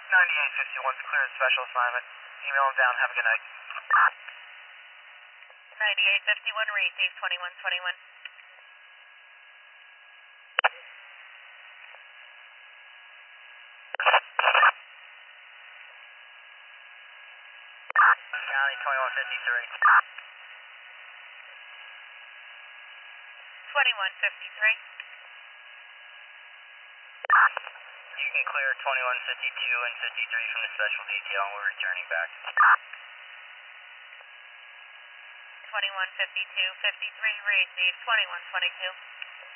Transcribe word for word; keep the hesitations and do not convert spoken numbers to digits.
ninety-eight fifty-one's clear as special assignment. Email them down. Have a good night. ninety-eight fifty-one, receive twenty-one twenty-one. County twenty-one fifty-three. twenty-one fifty-three. You can clear twenty-one fifty-two and fifty-three from the special detail, and we're returning back. twenty-one fifty-two, fifty-three, receive twenty-one twenty-two.